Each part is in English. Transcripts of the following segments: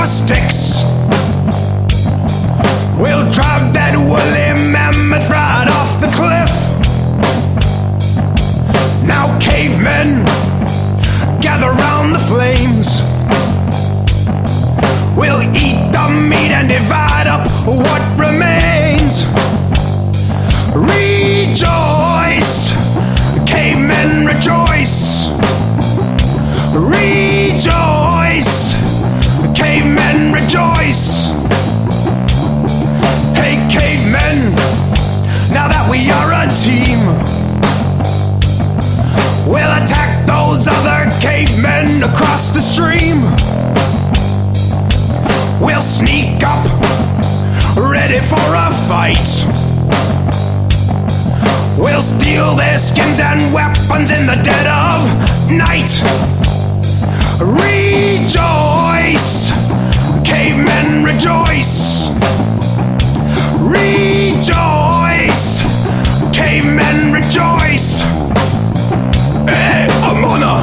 our sticks. We'll drive that woolly mammoth right off the cliff. Now cavemen, gather round the flames. We'll eat the meat and divide up what remains. Rejoice, cavemen, rejoice. Rejoice, cavemen, rejoice. Hey cavemen, now that we are a team, we'll attack those other cavemen across the stream. We'll sneak up, ready for a fight. We'll steal their skins and weapons in the dead of night. Rejoice, cavemen, rejoice. Rejoice, cavemen, rejoice. Hey, Amona.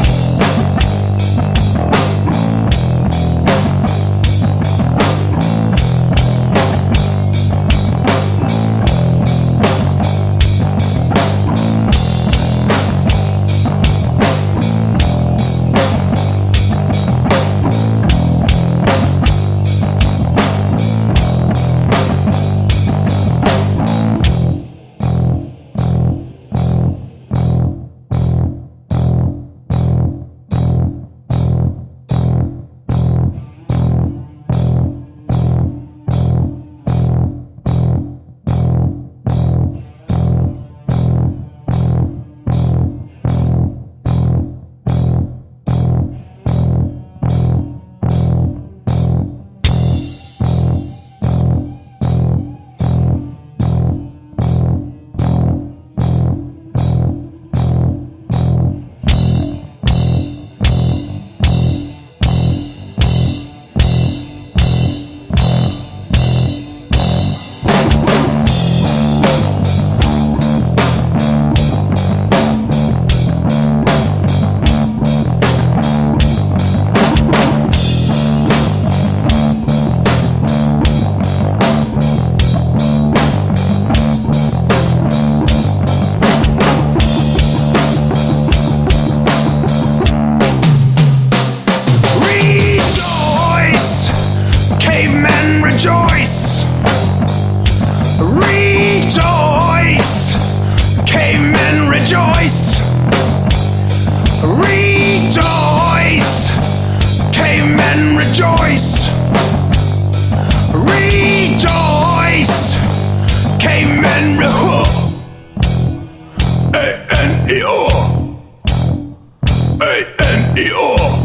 Rejoice! Rejoice! Cavemen, rejoice! Rejoice! Cavemen, rejoice! Rejoice! Cavemen, A-N-E-O! A-N-E-O!